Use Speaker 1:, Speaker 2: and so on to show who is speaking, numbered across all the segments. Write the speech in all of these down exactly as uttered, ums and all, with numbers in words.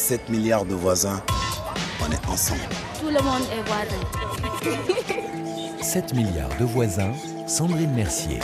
Speaker 1: sept milliards de voisins, on est ensemble.
Speaker 2: Tout le monde est voisin.
Speaker 3: sept milliards de voisins, Sandrine Mercier.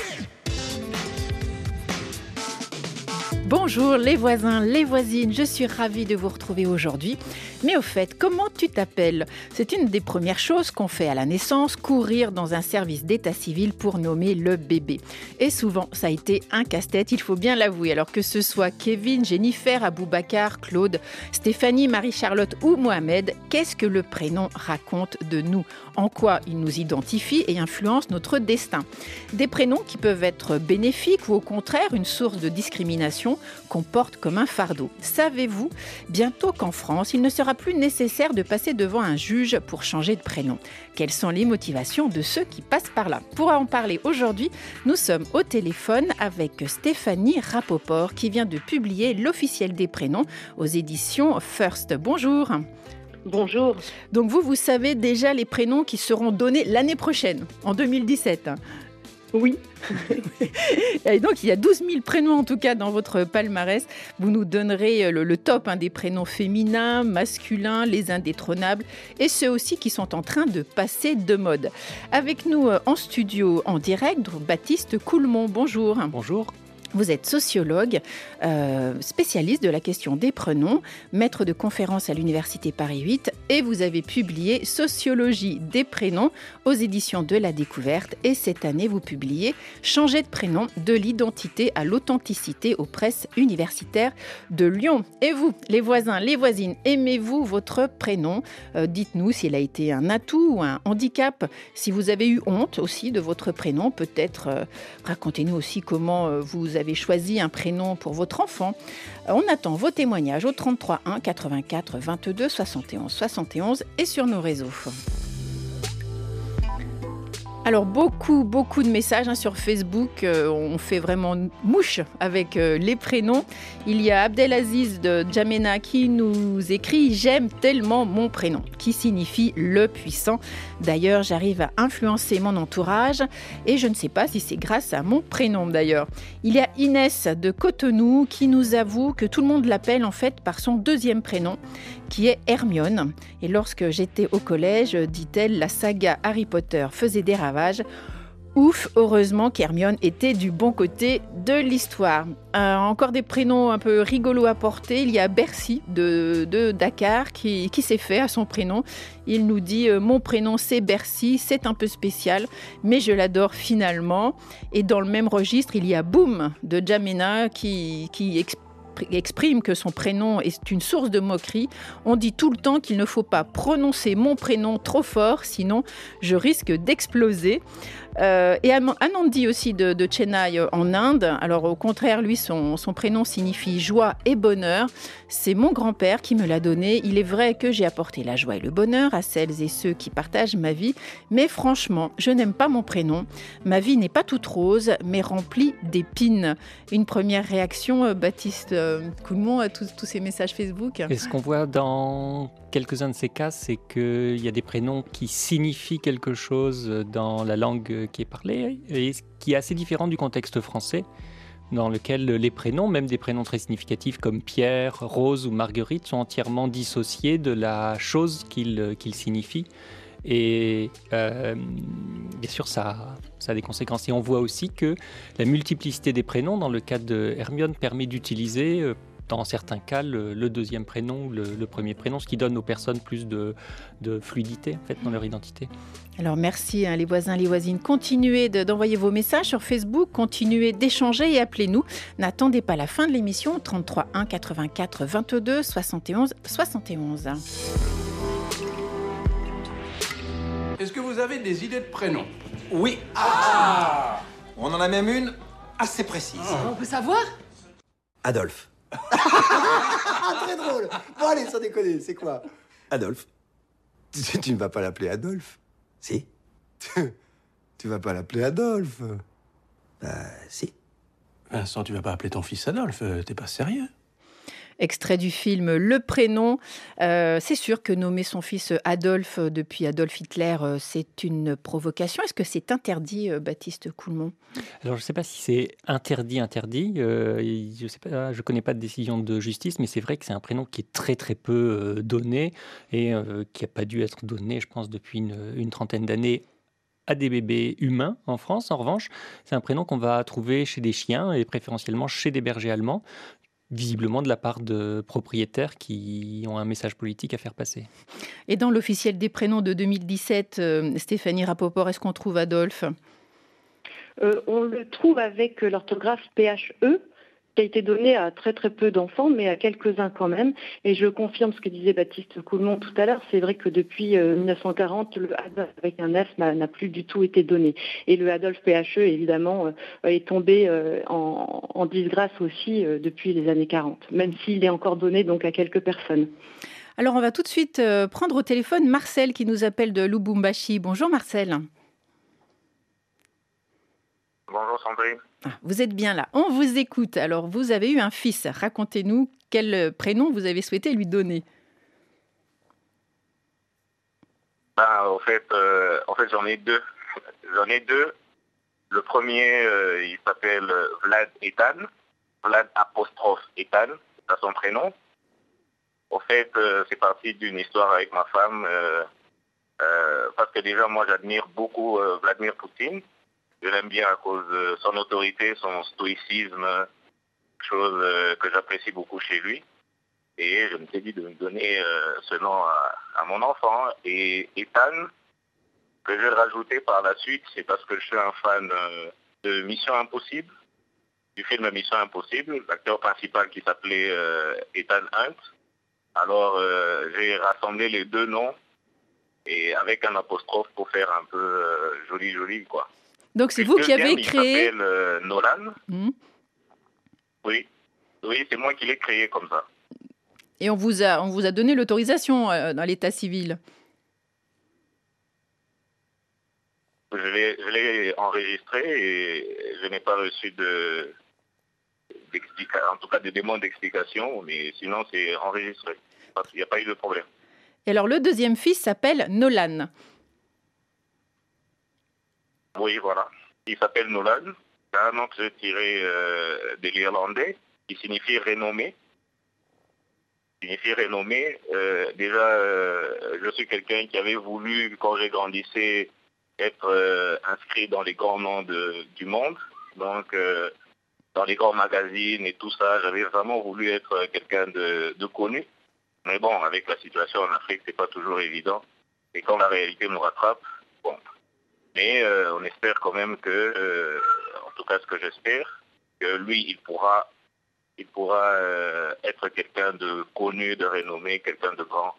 Speaker 4: Bonjour les voisins, les voisines, je suis ravie de vous retrouver aujourd'hui. Mais au fait, comment tu t'appelles ? C'est une des premières choses qu'on fait à la naissance, courir dans un service d'état civil pour nommer le bébé. Et souvent, ça a été un casse-tête, il faut bien l'avouer. Alors que ce soit Kevin, Jennifer, Aboubacar, Claude, Stéphanie, Marie-Charlotte ou Mohamed, qu'est-ce que le prénom raconte de nous ? En quoi il nous identifie et influence notre destin ? Des prénoms qui peuvent être bénéfiques ou au contraire une source de discrimination qu'on porte comme un fardeau. Savez-vous bientôt qu'en France, il ne sera plus nécessaire de passer devant un juge pour changer de prénom. Quelles sont les motivations de ceux qui passent par là ? Pour en parler aujourd'hui, nous sommes au téléphone avec Stéphanie Rapoport qui vient de publier l'officiel des prénoms aux éditions First. Bonjour.
Speaker 5: Bonjour.
Speaker 4: Donc vous, vous savez déjà les prénoms qui seront donnés l'année prochaine, en deux mille dix-sept.
Speaker 5: Oui.
Speaker 4: Et donc, il y a douze mille prénoms, en tout cas, dans votre palmarès. Vous nous donnerez le, le top hein, des prénoms féminins, masculins, les indétrônables et ceux aussi qui sont en train de passer de mode. Avec nous euh, en studio, en direct, Baptiste Coulmont. Bonjour.
Speaker 6: Bonjour.
Speaker 4: Vous êtes sociologue, euh, spécialiste de la question des prénoms, maître de conférences à l'Université Paris huit et vous avez publié Sociologie des prénoms aux éditions de La Découverte. Et cette année, vous publiez Changer de prénom, de l'identité à l'authenticité aux presses universitaires de Lyon. Et vous, les voisins, les voisines, aimez-vous votre prénom ? euh, Dites-nous s'il a été un atout ou un handicap. Si vous avez eu honte aussi de votre prénom, peut-être euh, racontez-nous aussi comment euh, vous avez avez choisi un prénom pour votre enfant. On attend vos témoignages au trente-trois un quatre-vingt-quatre vingt-deux soixante et onze soixante et onze et sur nos réseaux. Alors beaucoup, beaucoup de messages hein, sur Facebook. Euh, on fait vraiment mouche avec euh, les prénoms. Il y a Abdelaziz de Djamena qui nous écrit « J'aime tellement mon prénom » qui signifie « le puissant ». D'ailleurs, j'arrive à influencer mon entourage et je ne sais pas si c'est grâce à mon prénom d'ailleurs. Il y a Inès de Cotonou qui nous avoue que tout le monde l'appelle en fait par son deuxième prénom qui est Hermione. Et lorsque j'étais au collège, dit-elle, la saga Harry Potter faisait des ravages. Ouf, heureusement qu'Hermione était du bon côté de l'histoire. Euh, encore des prénoms un peu rigolos à porter. Il y a Bercy de, de Dakar qui, qui s'est fait à son prénom. Il nous dit euh, « Mon prénom c'est Bercy, c'est un peu spécial, mais je l'adore finalement ». Et dans le même registre, il y a Boum de Djamena qui, qui explique exprime que son prénom est une source de moquerie. On dit tout le temps qu'il ne faut pas prononcer mon prénom trop fort, sinon je risque d'exploser. Euh, et Anandi aussi de, de Chennai en Inde. Alors au contraire, lui, son, son prénom signifie joie et bonheur. C'est mon grand-père qui me l'a donné. Il est vrai que j'ai apporté la joie et le bonheur à celles et ceux qui partagent ma vie. Mais franchement, je n'aime pas mon prénom. Ma vie n'est pas toute rose, mais remplie d'épines. Une première réaction, Baptiste Coulmont, à tous, tous ces messages Facebook.
Speaker 6: Et ce qu'on voit dans quelques-uns de ces cas, c'est qu'il y a des prénoms qui signifient quelque chose dans la langue qui est parlée et qui est assez différent du contexte français, dans lequel les prénoms, même des prénoms très significatifs comme Pierre, Rose ou Marguerite, sont entièrement dissociés de la chose qu'ils, qu'ils signifient. Et euh, bien sûr, ça, ça a des conséquences. Et on voit aussi que la multiplicité des prénoms, dans le cas de Hermione, permet d'utiliser euh, dans certains cas le, le deuxième prénom, le, le premier prénom, ce qui donne aux personnes plus de, de fluidité en fait, dans leur identité.
Speaker 4: Alors merci hein, les voisins, les voisines. Continuez de, d'envoyer vos messages sur Facebook, continuez d'échanger et appelez-nous. N'attendez pas la fin de l'émission, trente-trois un quatre-vingt-quatre vingt-deux soixante et onze soixante et onze.
Speaker 7: Est-ce que vous avez des idées de prénoms ?
Speaker 8: Oui. Ah, on en a même une assez précise.
Speaker 9: Ah. On peut savoir ?
Speaker 8: Adolphe.
Speaker 10: Très drôle. Bon allez, sans déconner, c'est quoi ?
Speaker 8: Adolphe.
Speaker 10: Tu, tu ne vas pas l'appeler Adolphe ?
Speaker 8: Si.
Speaker 10: Tu vas pas l'appeler Adolphe ?
Speaker 8: Bah, si.
Speaker 7: Vincent, tu vas pas appeler ton fils Adolphe, t'es pas sérieux ?
Speaker 4: Extrait du film Le Prénom. Euh, c'est sûr que nommer son fils Adolphe depuis Adolf Hitler, euh, c'est une provocation. Est-ce que c'est interdit, euh, Baptiste Coulmont ?
Speaker 6: Alors, je ne sais pas si c'est interdit, interdit. Euh, je sais pas, je connais pas de décision de justice, mais c'est vrai que c'est un prénom qui est très, très peu euh, donné et euh, qui n'a pas dû être donné, je pense, depuis une, une trentaine d'années à des bébés humains en France. En revanche, c'est un prénom qu'on va trouver chez des chiens et préférentiellement chez des bergers allemands, visiblement de la part de propriétaires qui ont un message politique à faire passer.
Speaker 4: Et dans l'officiel des prénoms de deux mille dix-sept, euh, Stéphanie Rapoport, est-ce qu'on trouve Adolphe ?
Speaker 5: Euh, on le trouve avec l'orthographe P H E, qui a été donné à très très peu d'enfants, mais à quelques-uns quand même. Et je confirme ce que disait Baptiste Coulmont tout à l'heure, c'est vrai que depuis euh, mille neuf cent quarante, le Adolphe avec un F n'a, n'a plus du tout été donné. Et le Adolphe P H E, évidemment, euh, est tombé euh, en, en disgrâce aussi euh, depuis les années quarante, même s'il est encore donné donc à quelques personnes.
Speaker 4: Alors on va tout de suite euh, prendre au téléphone Marcel qui nous appelle de Lubumbashi. Bonjour Marcel.
Speaker 9: Bonjour Sandrine.
Speaker 4: Ah, vous êtes bien là, on vous écoute. Alors vous avez eu un fils, racontez-nous quel prénom vous avez souhaité lui donner.
Speaker 9: Ben, en fait, euh, en fait j'en ai deux. J'en ai deux. Le premier, euh, il s'appelle Vlad Ethan. Vlad apostrophe Ethan, c'est son prénom. En fait, euh, c'est parti d'une histoire avec ma femme. Euh, euh, parce que déjà, moi, j'admire beaucoup euh, Vladimir Poutine. Je l'aime bien à cause de son autorité, son stoïcisme, chose euh, que j'apprécie beaucoup chez lui. Et je me suis dit de me donner euh, ce nom à, à mon enfant. Et Ethan, que j'ai rajouté par la suite, c'est parce que je suis un fan euh, de Mission Impossible, du film Mission Impossible, l'acteur principal qui s'appelait euh, Ethan Hunt. Alors euh, j'ai rassemblé les deux noms et avec un apostrophe pour faire un peu euh, joli joli quoi.
Speaker 4: Donc c'est vous qui avez
Speaker 9: il
Speaker 4: créé...
Speaker 9: s'appelle euh, Nolan.
Speaker 4: Mmh.
Speaker 9: Oui, oui, c'est moi qui l'ai créé comme ça.
Speaker 4: Et on vous a, on vous a donné l'autorisation euh, dans l'état civil.
Speaker 9: Je l'ai, je l'ai enregistré et je n'ai pas reçu de, en tout cas de demande d'explication, mais sinon c'est enregistré. Il n'y a pas eu de problème.
Speaker 4: Et alors le deuxième fils s'appelle Nolan.
Speaker 9: Oui, voilà. Il s'appelle Nolan. C'est un nom que j'ai tiré euh, de l'irlandais, qui signifie renommé. Signifie renommé. Euh, déjà, euh, je suis quelqu'un qui avait voulu, quand j'ai grandissé, être euh, inscrit dans les grands noms de, du monde. Donc, euh, dans les grands magazines et tout ça, j'avais vraiment voulu être quelqu'un de, de connu. Mais bon, avec la situation en Afrique, c'est pas toujours évident. Et quand la réalité nous rattrape, bon. Mais euh, on espère quand même que, euh, en tout cas ce que j'espère, que lui, il pourra, il pourra euh, être quelqu'un de connu, de renommé, quelqu'un de grand.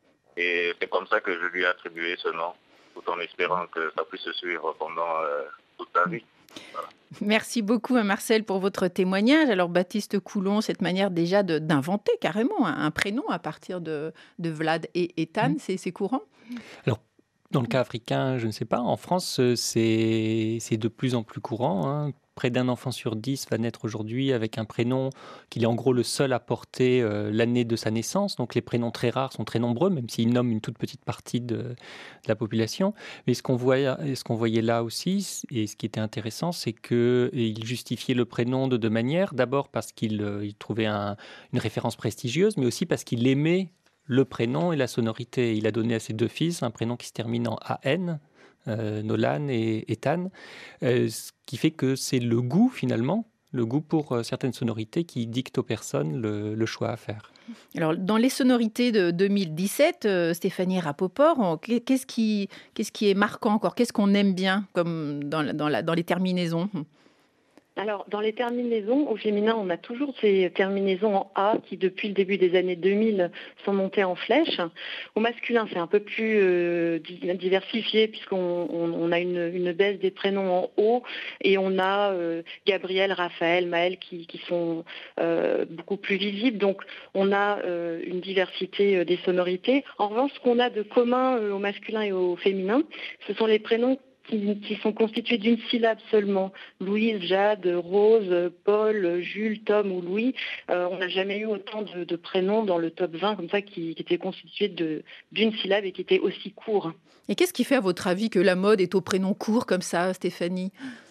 Speaker 9: Et c'est comme ça que je lui ai attribué ce nom, tout en espérant que ça puisse se suivre pendant euh, toute sa vie. Voilà.
Speaker 4: Merci beaucoup à Marcel pour votre témoignage. Alors Baptiste Coulmont, cette manière déjà de, d'inventer carrément un, un prénom à partir de, de Vlad et Ethan, mmh. c'est, c'est courant ?
Speaker 6: Alors, dans le cas africain, je ne sais pas. En France, c'est, c'est de plus en plus courant. Hein. Près d'un enfant sur dix va naître aujourd'hui avec un prénom qu'il est en gros le seul à porter euh, l'année de sa naissance. Donc les prénoms très rares sont très nombreux, même s'ils nomment une toute petite partie de, de la population. Mais ce qu'on voyait, ce qu'on voyait là aussi, et ce qui était intéressant, c'est qu'il justifiait le prénom de deux manières. D'abord parce qu'il euh, il trouvait un, une référence prestigieuse, mais aussi parce qu'il aimait le prénom et la sonorité. Il a donné à ses deux fils un prénom qui se termine en A N, euh, Nolan et Ethan, euh, ce qui fait que c'est le goût finalement, le goût pour euh, certaines sonorités qui dicte aux personnes le, le choix à faire.
Speaker 4: Alors, dans les sonorités de deux mille dix-sept, euh, Stéphanie Rapoport, on, qu'est-ce qui, qu'est-ce qui est marquant encore ? Qu'est-ce qu'on aime bien comme dans, la, dans, la, dans les terminaisons ?
Speaker 5: Alors, dans les terminaisons, au féminin, on a toujours ces terminaisons en A qui, depuis le début des années deux mille, sont montées en flèche. Au masculin, c'est un peu plus euh, diversifié puisqu'on on, on a une, une baisse des prénoms en O et on a euh, Gabriel, Raphaël, Maël qui, qui sont euh, beaucoup plus visibles. Donc, on a euh, une diversité euh, des sonorités. En revanche, ce qu'on a de commun euh, au masculin et au féminin, ce sont les prénoms qui, qui sont constitués d'une syllabe seulement. Louise, Jade, Rose, Paul, Jules, Tom ou Louis. Euh, on n'a jamais eu autant de, de prénoms dans le top vingt comme ça qui, qui étaient constitués de, d'une syllabe et qui étaient aussi courts.
Speaker 4: Et qu'est-ce qui fait, à votre avis, que la mode est aux prénoms courts comme ça, Stéphanie ?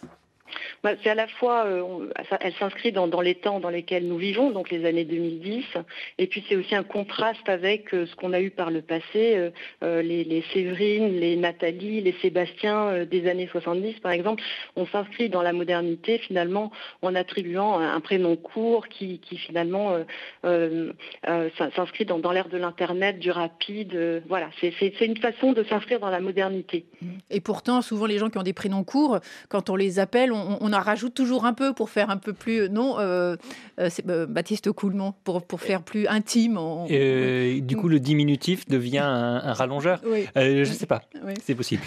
Speaker 5: Bah, c'est à la fois, euh, on, ça, elle s'inscrit dans, dans les temps dans lesquels nous vivons, donc les années deux mille dix, et puis c'est aussi un contraste avec euh, ce qu'on a eu par le passé, euh, euh, les, les Séverine, les Nathalie, les Sébastien euh, des années soixante-dix par exemple. On s'inscrit dans la modernité finalement en attribuant un, un prénom court qui, qui finalement euh, euh, euh, s'inscrit dans, dans l'ère de l'internet, du rapide. Euh, voilà, c'est, c'est, c'est une façon de s'inscrire dans la modernité.
Speaker 4: Et pourtant, souvent les gens qui ont des prénoms courts, quand on les appelle, on, on en rajoute toujours un peu pour faire un peu plus... Non, euh, euh, c'est euh, Baptiste Coulmont, pour, pour faire plus intime. On...
Speaker 6: Euh, du coup, le diminutif devient un, un rallongeur.
Speaker 4: Oui.
Speaker 6: Euh, je ne sais pas,
Speaker 4: Oui.
Speaker 6: c'est possible.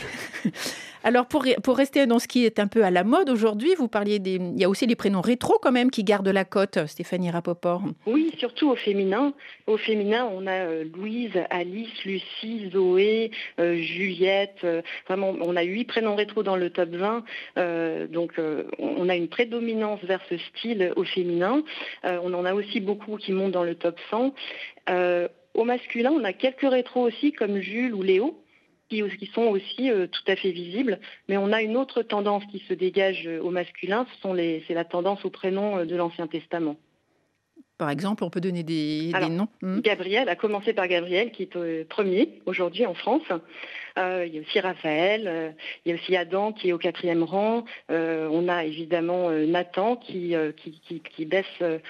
Speaker 4: Alors, pour, pour rester dans ce qui est un peu à la mode aujourd'hui, vous parliez des... Il y a aussi les prénoms rétro quand même qui gardent la cote, Stéphanie Rapoport.
Speaker 5: Oui, surtout au féminin. Au féminin, on a euh, Louise, Alice, Lucie, Zoé, euh, Juliette. Euh, vraiment, on a huit prénoms rétro dans le top vingt. Euh, donc, euh, on a une prédominance vers ce style au féminin. Euh, on en a aussi beaucoup qui montent dans le top cent. Euh, au masculin, on a quelques rétros aussi, comme Jules ou Léo, qui, qui sont aussi euh, tout à fait visibles. Mais on a une autre tendance qui se dégage euh, au masculin, ce sont les, c'est la tendance aux prénoms euh, de l'Ancien Testament.
Speaker 4: Par exemple, on peut donner des,
Speaker 5: Alors,
Speaker 4: des noms. Mmh.
Speaker 5: Gabriel, a commencé par Gabriel, qui est euh, premier aujourd'hui en France. Euh, il y a aussi Raphaël, euh, il y a aussi Adam qui est au quatrième rang. Euh, on a évidemment euh, Nathan qui, euh, qui, qui, qui baisse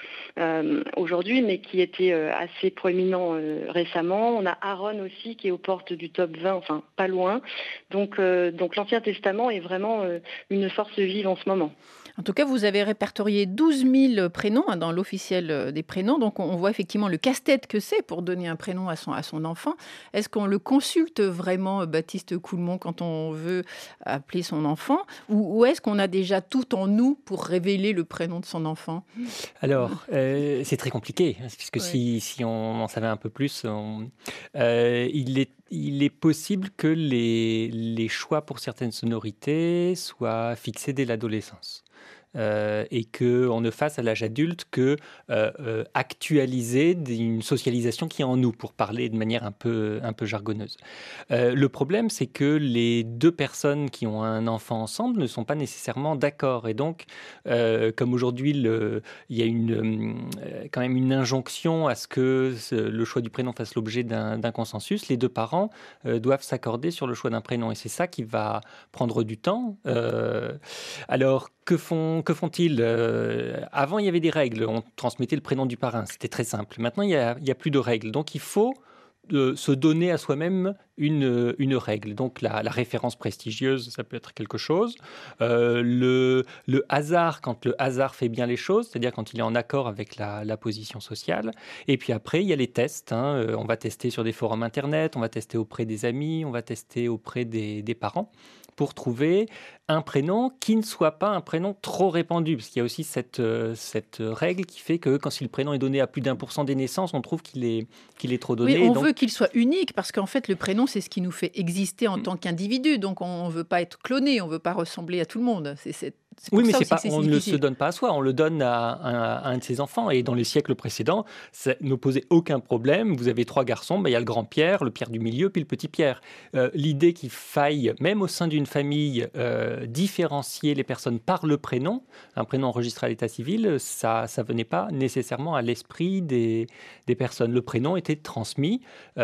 Speaker 5: euh, aujourd'hui, mais qui était euh, assez proéminent euh, récemment. On a Aaron aussi qui est aux portes du top vingt, enfin pas loin. Donc, euh, donc l'Ancien Testament est vraiment euh, une force vive en ce moment.
Speaker 4: En tout cas, vous avez répertorié douze mille prénoms hein, dans l'officiel des prénoms. Donc, on voit effectivement le casse-tête que c'est pour donner un prénom à son, à son enfant. Est-ce qu'on le consulte vraiment, Baptiste Coulmont, quand on veut appeler son enfant ? Ou, ou est-ce qu'on a déjà tout en nous pour révéler le prénom de son enfant ?
Speaker 6: Alors, euh, c'est très compliqué, puisque
Speaker 4: Oui.
Speaker 6: si, si on en savait un peu plus, on, euh, il est Il est possible que les, les choix pour certaines sonorités soient fixés dès l'adolescence. Euh, et qu'on ne fasse à l'âge adulte que euh, euh, actualiser une socialisation qui est en nous, pour parler de manière un peu, un peu jargonneuse. Euh, le problème, c'est que les deux personnes qui ont un enfant ensemble ne sont pas nécessairement d'accord. Et donc, euh, comme aujourd'hui, le, il y a une, euh, quand même une injonction à ce que ce, le choix du prénom fasse l'objet d'un, d'un consensus, les deux parents euh, doivent s'accorder sur le choix d'un prénom. Et c'est ça qui va prendre du temps. Euh, alors, que font Que font-ils euh, Avant, il y avait des règles. On transmettait le prénom du parrain. C'était très simple. Maintenant, il n'y a, il y a plus de règles. Donc, il faut euh, se donner à soi-même une, une règle. Donc, la, la référence prestigieuse, ça peut être quelque chose. Euh, le, le hasard, quand le hasard fait bien les choses, c'est-à-dire quand il est en accord avec la, la position sociale. Et puis après, il y a les tests. Hein. Euh, on va tester sur des forums Internet, on va tester auprès des amis, on va tester auprès des, des parents, pour trouver un prénom qui ne soit pas un prénom trop répandu. Parce qu'il y a aussi cette, euh, cette règle qui fait que quand si le prénom est donné à plus d'un pour cent des naissances, on trouve qu'il est, qu'il est trop donné.
Speaker 4: Oui, on
Speaker 6: donc...
Speaker 4: veut qu'il soit unique, parce qu'en fait, le prénom, c'est ce qui nous fait exister en mmh. tant qu'individu. Donc, on ne veut pas être cloné, on ne veut pas ressembler à tout le monde. C'est, c'est... C'est
Speaker 6: oui, mais
Speaker 4: c'est
Speaker 6: pas,
Speaker 4: c'est
Speaker 6: on ne se donne pas à soi, on le donne à, à, à un de ses enfants. Et dans les siècles précédents, ça ne posait aucun problème. Vous avez trois garçons, ben, il y a le grand Pierre, le Pierre du milieu, puis le petit Pierre. Euh, l'idée qu'il faille, même au sein d'une famille, euh, différencier les personnes par le prénom, un prénom enregistré à l'état civil, ça ne venait pas nécessairement à l'esprit des, des personnes. Le prénom était transmis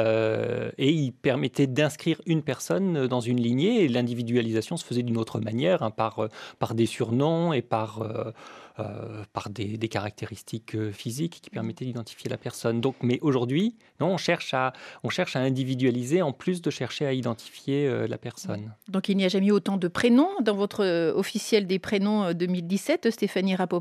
Speaker 6: euh, et il permettait d'inscrire une personne dans une lignée, et l'individualisation se faisait d'une autre manière, hein, par, par des surnom et par, euh, euh, par des, des caractéristiques euh, physiques qui permettaient d'identifier la personne. Donc, mais aujourd'hui, non, on cherche, à, on cherche à individualiser en plus de chercher à identifier euh, la personne.
Speaker 4: Donc il n'y a jamais eu autant de prénoms dans votre euh, officiel des prénoms deux mille dix-sept, Stéphanie Rapoport ?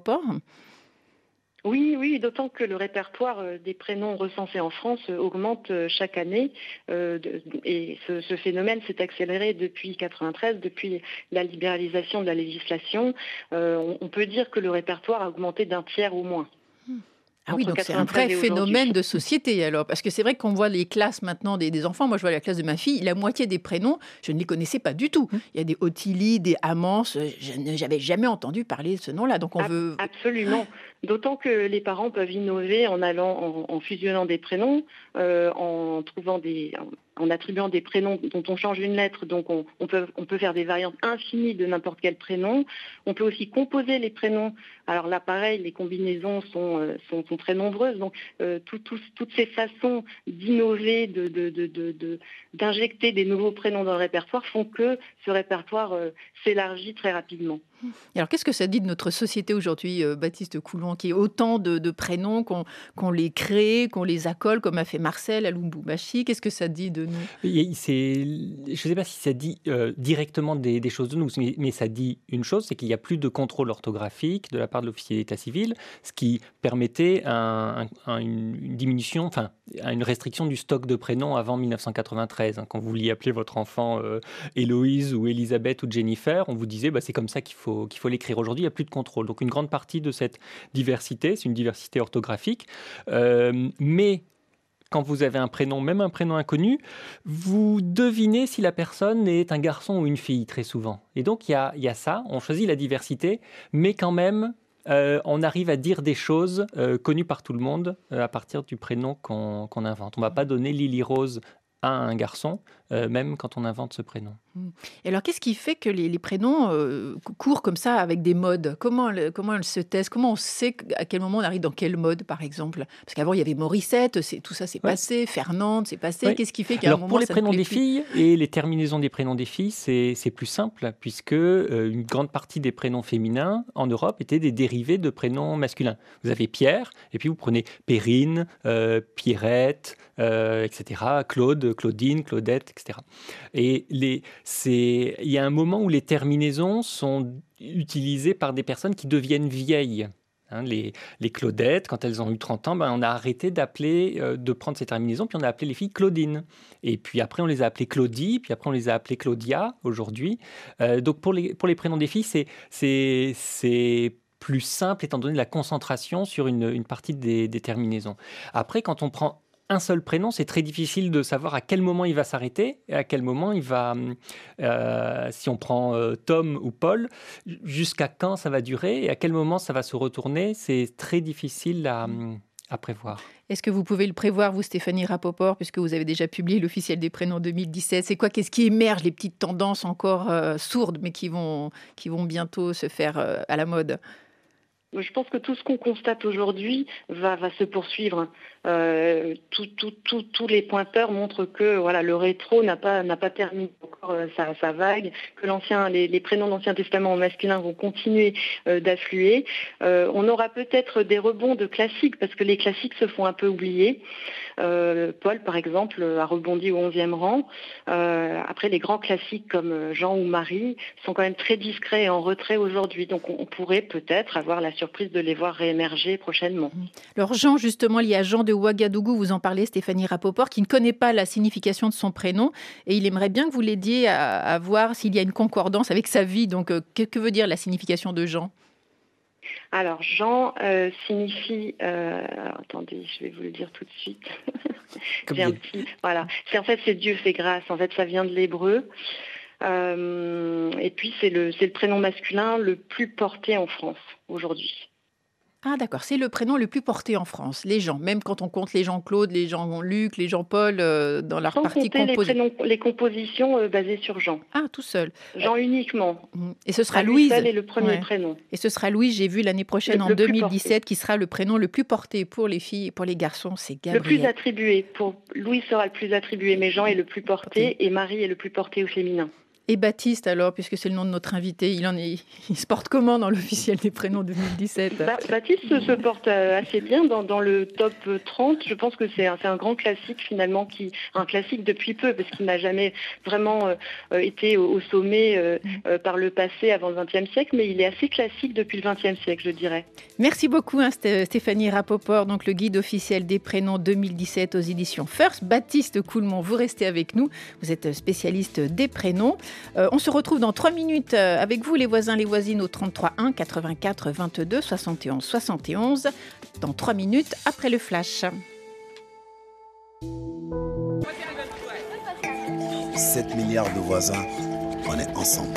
Speaker 5: Oui, oui, d'autant que le répertoire des prénoms recensés en France augmente chaque année euh, de, et ce, ce phénomène s'est accéléré depuis quatre-vingt-treize, depuis la libéralisation de la législation. Euh, on, on peut dire que le répertoire a augmenté d'un tiers au moins.
Speaker 4: Ah oui, donc c'est un vrai phénomène de société alors, parce que c'est vrai qu'on voit les classes maintenant des, des enfants. Moi, je vois la classe de ma fille, la moitié des prénoms, je ne les connaissais pas du tout. Il y a des Ottilie, des Amance, je n'avais jamais entendu parler de ce nom-là. Donc on veut
Speaker 5: absolument. D'autant que les parents peuvent innover en allant, en, en fusionnant des prénoms, euh, en trouvant des, en, en attribuant des prénoms dont on change une lettre. Donc on, on peut, on peut faire des variantes infinies de n'importe quel prénom. On peut aussi composer les prénoms. Alors là, pareil, les combinaisons sont, euh, sont, sont très nombreuses. Donc euh, tout, tout, toutes ces façons d'innover, de, de, de, de, de, d'injecter des nouveaux prénoms dans le répertoire font que ce répertoire euh, s'élargit très rapidement.
Speaker 4: Et alors, qu'est-ce que ça dit de notre société aujourd'hui, euh, Baptiste Coulon, qui est autant de, de prénoms, qu'on, qu'on les crée, qu'on les accole, comme a fait Marcel à Lubumbashi? Qu'est-ce que ça dit de nous?
Speaker 6: C'est, je ne sais pas si ça dit euh, directement des, des choses de nous, mais, mais ça dit une chose, c'est qu'il n'y a plus de contrôle orthographique de la part de l'officier d'état civil, ce qui permettait un, un, une, une diminution, enfin, une restriction du stock de prénoms avant dix-neuf cent quatre-vingt-treize. Hein, quand vous vouliez appeler votre enfant euh, Héloïse ou Elisabeth ou Jennifer, on vous disait bah, c'est comme ça qu'il faut qu'il faut l'écrire. Aujourd'hui, il n'y a plus de contrôle. Donc, une grande partie de cette diversité, c'est une diversité orthographique. Euh, mais quand vous avez un prénom, même un prénom inconnu, vous devinez si la personne est un garçon ou une fille, très souvent. Et donc, il y a, il y a ça. On choisit la diversité, mais quand même, euh, on arrive à dire des choses euh, connues par tout le monde euh, à partir du prénom qu'on, qu'on invente. On ne va pas donner Lily Rose à un garçon, euh, même quand on invente ce prénom.
Speaker 4: Et alors, qu'est-ce qui fait que les, les prénoms euh, courent comme ça avec des modes? Comment, comment elles se testent? Comment on sait à quel moment on arrive dans quel mode, par exemple? Parce qu'avant, il y avait Morissette, c'est, tout ça s'est ouais. passé, Fernande, c'est passé. Ouais. Qu'est-ce qui fait qu'à
Speaker 6: alors,
Speaker 4: un moment,
Speaker 6: pour les
Speaker 4: ça
Speaker 6: prénoms des
Speaker 4: plus?
Speaker 6: filles et les terminaisons des prénoms des filles, c'est, c'est plus simple, puisque euh, une grande partie des prénoms féminins en Europe étaient des dérivés de prénoms masculins. Vous avez Pierre, et puis vous prenez Perrine, euh, Pierrette, euh, et cetera, Claude, Claudine, Claudette, et cetera. Et les, c'est, il y a un moment où les terminaisons sont utilisées par des personnes qui deviennent vieilles. Hein, les, les Claudettes, quand elles ont eu trente ans, ben on a arrêté d'appeler, euh, de prendre ces terminaisons, puis on a appelé les filles Claudine. Et puis après, on les a appelées Claudie, puis après, on les a appelées Claudia, aujourd'hui. Euh, donc, pour les, pour les prénoms des filles, c'est, c'est, c'est plus simple, étant donné la concentration sur une, une partie des, des terminaisons. Après, quand on prend un seul prénom, c'est très difficile de savoir à quel moment il va s'arrêter et à quel moment il va, euh, si on prend euh, Tom ou Paul, jusqu'à quand ça va durer et à quel moment ça va se retourner, c'est très difficile à, à prévoir.
Speaker 4: Est-ce que vous pouvez le prévoir, vous, Stéphanie Rapoport, puisque vous avez déjà publié l'officiel des prénoms deux mille dix-sept? C'est quoi, qu'est-ce qui émerge, les petites tendances encore euh, sourdes, mais qui vont, qui vont bientôt se faire euh, à la mode?
Speaker 5: Je pense que tout ce qu'on constate aujourd'hui va, va se poursuivre. Euh, tout, tout, tout, tous les pointeurs montrent que voilà, le rétro n'a pas, n'a pas terminé encore euh, sa, sa vague, que l'ancien, les, les prénoms de l'Ancien Testament masculin vont continuer euh, d'affluer. Euh, on aura peut-être des rebonds de classiques, parce que les classiques se font un peu oublier. Euh, Paul, par exemple, a rebondi au onzième rang. Euh, après, les grands classiques comme Jean ou Marie sont quand même très discrets et en retrait aujourd'hui. Donc on, on pourrait peut-être avoir la surprise de les voir réémerger prochainement.
Speaker 4: Alors Jean, justement, il y a Jean de Ouagadougou, vous en parlez, Stéphanie Rapoport, qui ne connaît pas la signification de son prénom et il aimerait bien que vous l'aidiez à, à voir s'il y a une concordance avec sa vie. Donc, euh, que, que veut dire la signification de Jean ?
Speaker 5: Alors, Jean euh, signifie... Euh, alors, attendez, je vais vous le dire tout de suite. J'ai un petit, voilà. C'est, en fait, c'est Dieu fait grâce. En fait, ça vient de l'hébreu. Euh, et puis, c'est le, c'est le prénom masculin le plus porté en France aujourd'hui.
Speaker 4: Ah d'accord, c'est le prénom le plus porté en France, les gens, même quand on compte les Jean-Claude, les Jean-Luc, les Jean-Paul euh, dans leur
Speaker 5: Sans
Speaker 4: partie
Speaker 5: compter
Speaker 4: composée.
Speaker 5: Les, prénoms, les compositions euh, basées sur Jean.
Speaker 4: Ah, tout seul.
Speaker 5: Jean uniquement.
Speaker 4: Et ce sera
Speaker 5: à
Speaker 4: Louise.
Speaker 5: Seul est le premier
Speaker 4: ouais.
Speaker 5: prénom.
Speaker 4: Et ce sera Louise, j'ai vu l'année prochaine
Speaker 5: le,
Speaker 4: en
Speaker 5: le
Speaker 4: deux mille dix-sept, qui sera le prénom le plus porté pour les filles et pour les garçons, c'est Gabriel.
Speaker 5: Le plus attribué. Pour Louise sera le plus attribué, mais Jean est le plus porté okay. et Marie est le plus porté au féminin.
Speaker 4: Et Baptiste, alors, puisque c'est le nom de notre invité, il, en est, il se porte comment dans l'officiel des prénoms deux mille dix-sept ?
Speaker 5: bah, Baptiste se porte assez bien dans, dans le top trente. Je pense que c'est un, c'est un grand classique, finalement, qui, un classique depuis peu, parce qu'il n'a jamais vraiment euh, été au, au sommet euh, euh, par le passé avant le vingtième siècle, mais il est assez classique depuis le vingtième siècle, je dirais.
Speaker 4: Merci beaucoup, hein, Stéphanie Rapoport, donc le guide officiel des prénoms deux mille dix-sept aux éditions First. Baptiste Coulmont, vous restez avec nous, vous êtes spécialiste des prénoms. Euh, on se retrouve dans trois minutes euh, avec vous, les voisins, les voisines, au trente-trois un quatre-vingt-quatre vingt-deux soixante et onze soixante et onze. Dans trois minutes après le flash.
Speaker 1: sept milliards de voisins, on est ensemble.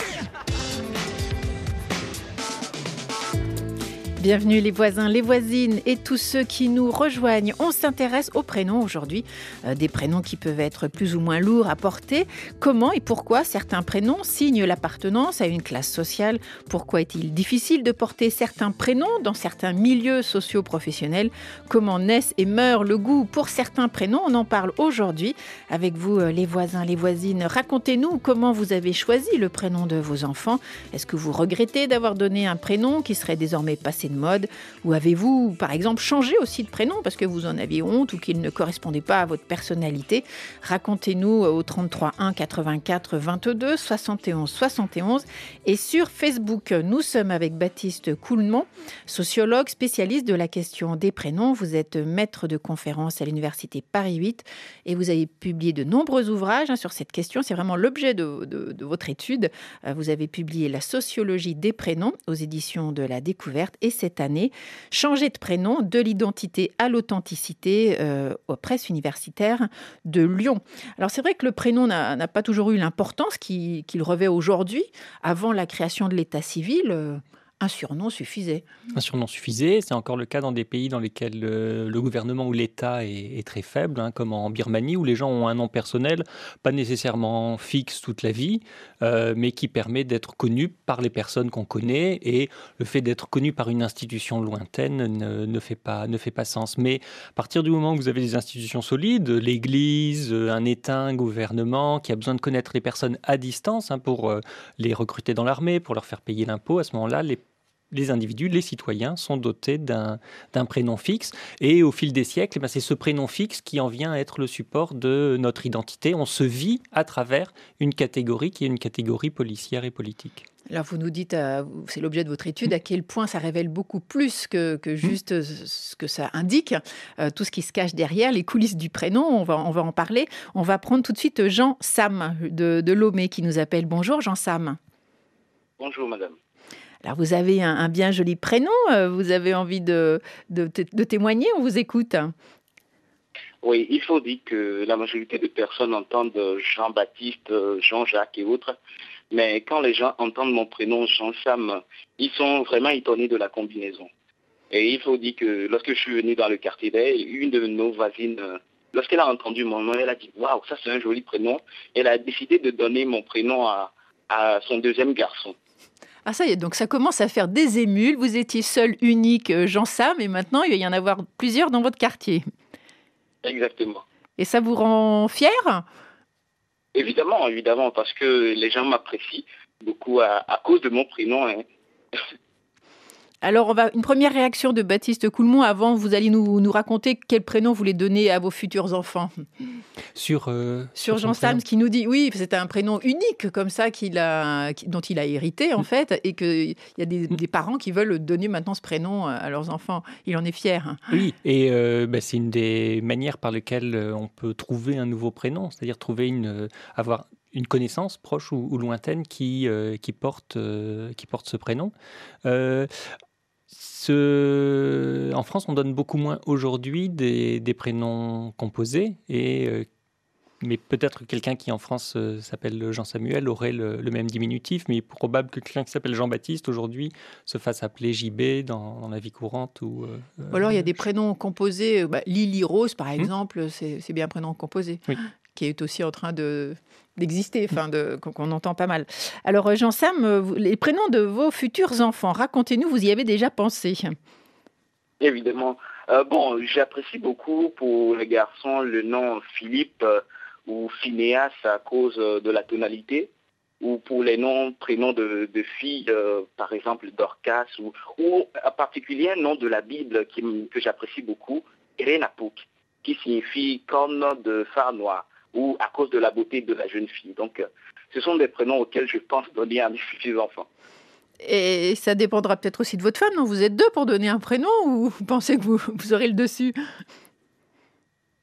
Speaker 4: Bienvenue les voisins, les voisines et tous ceux qui nous rejoignent. On s'intéresse aux prénoms aujourd'hui, euh, des prénoms qui peuvent être plus ou moins lourds à porter. Comment et pourquoi certains prénoms signent l'appartenance à une classe sociale? Pourquoi est-il difficile de porter certains prénoms dans certains milieux socio-professionnels? Comment naissent et meurt le goût pour certains prénoms? On en parle aujourd'hui avec vous euh, les voisins, les voisines. Racontez-nous comment vous avez choisi le prénom de vos enfants. Est-ce que vous regrettez d'avoir donné un prénom qui serait désormais passé de mode, ou avez-vous par exemple changé aussi de prénom parce que vous en aviez honte ou qu'il ne correspondait pas à votre personnalité? Racontez-nous au trente-trois un quatre-vingt-quatre vingt-deux soixante et onze soixante et onze. Et sur Facebook, nous sommes avec Baptiste Coulmont, sociologue spécialiste de la question des prénoms. Vous êtes maître de conférence à l'université Paris huit et vous avez publié de nombreux ouvrages hein, sur cette question. C'est vraiment l'objet de, de, de votre étude. Vous avez publié La sociologie des prénoms aux éditions de La Découverte et cette année, changer de prénom de l'identité à l'authenticité euh, aux presses universitaires de Lyon. Alors c'est vrai que le prénom n'a, n'a pas toujours eu l'importance qu'il, qu'il revêt aujourd'hui. Avant la création de l'état civil, euh, un surnom suffisait.
Speaker 6: Un surnom suffisait, c'est encore le cas dans des pays dans lesquels le, le gouvernement ou l'État est, est très faible, hein, comme en Birmanie, où les gens ont un nom personnel, pas nécessairement fixe toute la vie, euh, mais qui permet d'être connu par les personnes qu'on connaît, et le fait d'être connu par une institution lointaine ne, ne, fait pas, ne fait pas sens. Mais à partir du moment où vous avez des institutions solides, l'Église, un État, un gouvernement, qui a besoin de connaître les personnes à distance hein, pour euh, les recruter dans l'armée, pour leur faire payer l'impôt, à ce moment-là, les les individus, les citoyens, sont dotés d'un, d'un prénom fixe. Et au fil des siècles, eh bien, c'est ce prénom fixe qui en vient à être le support de notre identité. On se vit à travers une catégorie qui est une catégorie policière et politique.
Speaker 4: Alors vous nous dites, euh, c'est l'objet de votre étude, à quel point ça révèle beaucoup plus que, que juste ce que ça indique, euh, tout ce qui se cache derrière, les coulisses du prénom, on va, on va en parler. On va prendre tout de suite Jean Sam de, de Lomé qui nous appelle. Bonjour Jean Sam.
Speaker 11: Bonjour madame.
Speaker 4: Alors, vous avez un, un bien joli prénom. Vous avez envie de, de, de témoigner? On vous écoute.
Speaker 11: Oui, il faut dire que la majorité des personnes entendent Jean-Baptiste, Jean-Jacques et autres. Mais quand les gens entendent mon prénom Jean-Sam, ils sont vraiment étonnés de la combinaison. Et il faut dire que lorsque je suis venu dans le quartier d'Aix, une de nos voisines, lorsqu'elle a entendu mon nom, elle a dit « Waouh, ça c'est un joli prénom ». Elle a décidé de donner mon prénom à, à son deuxième garçon.
Speaker 4: Ah ça y est, donc ça commence à faire des émules. Vous étiez seul, unique, Jean Sam, et maintenant il va y en avoir plusieurs dans votre quartier.
Speaker 11: Exactement.
Speaker 4: Et ça vous rend fier?
Speaker 11: Évidemment, évidemment, parce que les gens m'apprécient beaucoup à, à cause de mon prénom. Hein.
Speaker 4: Alors, on va, une première réaction de Baptiste Coulmont. Avant, vous allez nous, nous raconter quel prénom vous voulez donner à vos futurs enfants.
Speaker 6: Sur, euh,
Speaker 4: sur, sur Jean Sam, qui nous dit, oui, c'est un prénom unique comme ça qu'il a, dont il a hérité, en mmh. fait, et qu'il y a des, mmh. des parents qui veulent donner maintenant ce prénom à leurs enfants. Il en est fier.
Speaker 6: Oui, et euh, bah, c'est une des manières par lesquelles on peut trouver un nouveau prénom, c'est-à-dire trouver une, euh, avoir une connaissance proche ou, ou lointaine qui, euh, qui, porte, euh, qui porte ce prénom. Euh, Ce... En France, on donne beaucoup moins aujourd'hui des, des prénoms composés, et, euh, mais peut-être quelqu'un qui en France euh, s'appelle Jean-Samuel aurait le, le même diminutif, mais il est probable que quelqu'un qui s'appelle Jean-Baptiste aujourd'hui se fasse appeler J B dans, dans la vie courante. Ou, euh,
Speaker 4: ou alors il y a des prénoms composés, bah, Lily Rose par exemple, mmh. c'est, c'est bien un prénom composé, oui. qui est aussi en train de... d'exister, enfin de, qu'on entend pas mal. Alors Jean Sam, les prénoms de vos futurs enfants, racontez-nous, vous y avez déjà pensé?
Speaker 11: Évidemment. Euh, bon, j'apprécie beaucoup pour les garçons le nom Philippe euh, ou Phinéas à cause euh, de la tonalité, ou pour les noms, prénoms de, de filles, euh, par exemple Dorcas, ou, ou en particulier un nom de la Bible qui, que j'apprécie beaucoup, Erenapouk, qui signifie corne de phare noir, ou à cause de la beauté de la jeune fille. Donc, euh, ce sont des prénoms auxquels je pense donner à mes futurs enfants.
Speaker 4: Et ça dépendra peut-être aussi de votre femme, non? Vous êtes deux pour donner un prénom, ou vous pensez que vous, vous aurez le dessus?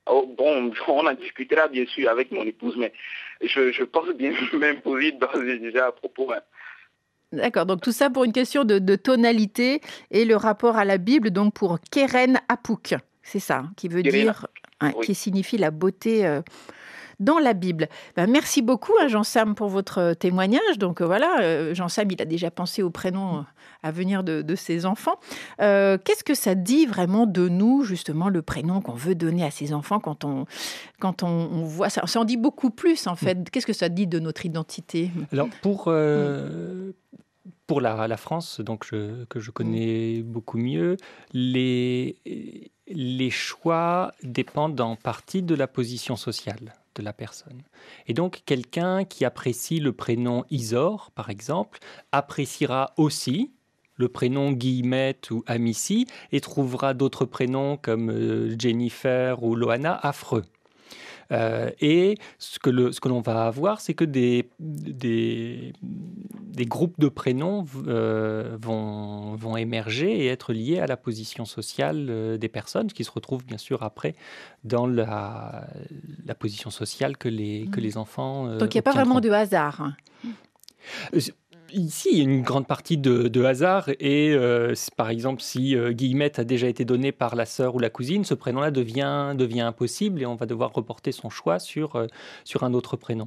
Speaker 11: Oh, bon, on en discutera bien sûr avec mon épouse, mais je, je pense bien m'imposer d'ores et déjà à propos. Hein.
Speaker 4: D'accord, donc tout ça pour une question de, de tonalité et le rapport à la Bible, donc pour Keren Apouk, c'est ça, qui veut
Speaker 11: Keren,
Speaker 4: dire, hein,
Speaker 11: oui.
Speaker 4: qui signifie la beauté euh, dans la Bible. Ben, merci beaucoup hein, Jean-Sam pour votre témoignage. Donc euh, voilà, euh, Jean-Sam, il a déjà pensé au prénom euh, à venir de, de ses enfants. Euh, qu'est-ce que ça dit vraiment de nous, justement, le prénom qu'on veut donner à ses enfants quand on, quand on, on voit ça? Ça en dit beaucoup plus, en fait. Qu'est-ce que ça dit de notre identité?
Speaker 6: Alors, pour... Euh... Pour la, la France, donc je, que je connais beaucoup mieux, les, les choix dépendent en partie de la position sociale de la personne. Et donc, quelqu'un qui apprécie le prénom Isor, par exemple, appréciera aussi le prénom Guillemette ou Amici et trouvera d'autres prénoms comme Jennifer ou Loana affreux. Euh, et ce que, le, ce que l'on va avoir, c'est que des, des, des groupes de prénoms euh, vont, vont émerger et être liés à la position sociale euh, des personnes, qui se retrouvent bien sûr après dans la, la position sociale que les, que les enfants euh,
Speaker 4: Donc il n'y a pas vraiment de hasard.
Speaker 6: euh, Ici, il y a une grande partie de, de hasard et euh, par exemple, si euh, Guillemette a déjà été donné par la sœur ou la cousine, ce prénom-là devient, devient impossible et on va devoir reporter son choix sur, euh, sur un autre prénom.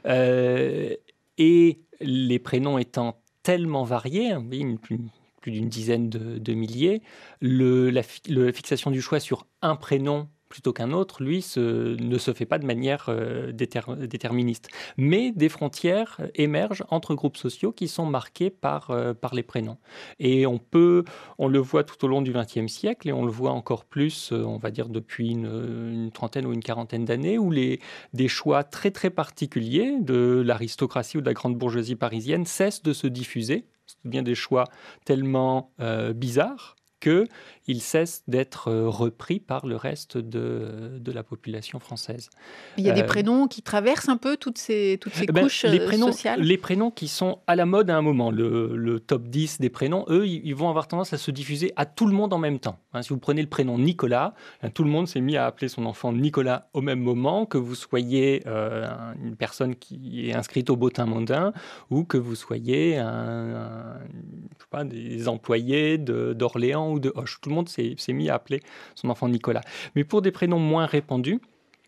Speaker 6: Euh, et les prénoms étant tellement variés, une, une, plus d'une dizaine de, de milliers, le, la, la fixation du choix sur un prénom plutôt qu'un autre, lui, ce, ne se fait pas de manière euh, déter, déterministe. Mais des frontières émergent entre groupes sociaux qui sont marqués par, euh, par les prénoms. Et on peut, on le voit tout au long du vingtième siècle, et on le voit encore plus, euh, on va dire, depuis une, une trentaine ou une quarantaine d'années, où les, des choix très très particuliers de l'aristocratie ou de la grande bourgeoisie parisienne cessent de se diffuser. C'est bien des choix tellement euh, bizarres qu'il cesse d'être repris par le reste de, de la population française.
Speaker 4: Il y a euh, des prénoms qui traversent un peu toutes ces, toutes ces
Speaker 6: ben,
Speaker 4: couches
Speaker 6: les prénoms,
Speaker 4: sociales.
Speaker 6: Les prénoms qui sont à la mode à un moment, le, le top dix des prénoms, eux, ils vont avoir tendance à se diffuser à tout le monde en même temps. Hein, si vous prenez le prénom Nicolas, hein, tout le monde s'est mis à appeler son enfant Nicolas au même moment, que vous soyez euh, une personne qui est inscrite au bottin mondain ou que vous soyez un, un, je sais pas, des employés de, d'Orléans ou de Hoche. Tout le monde s'est, s'est mis à appeler son enfant Nicolas. Mais pour des prénoms moins répandus,